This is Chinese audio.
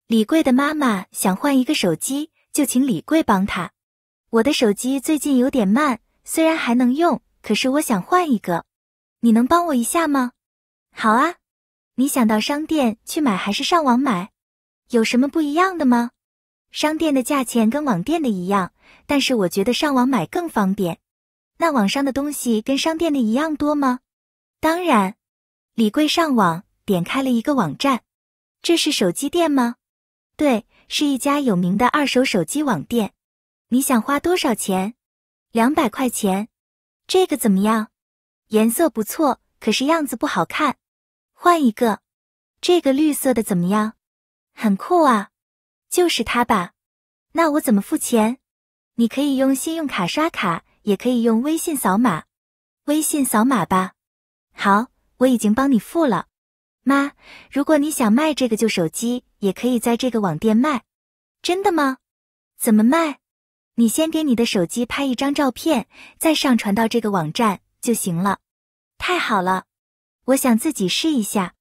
李贵的妈妈想换一个手机，就请李贵帮她。我的手机最近有点慢，虽然还能用，可是我想换一个。你能帮我一下吗？好啊。你想到商店去买还是上网买？有什么不一样的吗？商店的价钱跟网店的一样，但是我觉得上网买更方便。那网上的东西跟商店的一样多吗？当然。李贵上网，点开了一个网站。这是手机店吗？对，是一家有名的二手手机网店。你想花多少钱？200块钱。这个怎么样？颜色不错，可是样子不好看。换一个。这个绿色的怎么样？很酷啊。就是它吧。那我怎么付钱？你可以用信用卡刷卡，也可以用微信扫码。微信扫码吧。好，我已经帮你付了。妈，如果你想卖这个旧手机，也可以在这个网店卖。真的吗？怎么卖？你先给你的手机拍一张照片，再上传到这个网站就行了。太好了，我想自己试一下。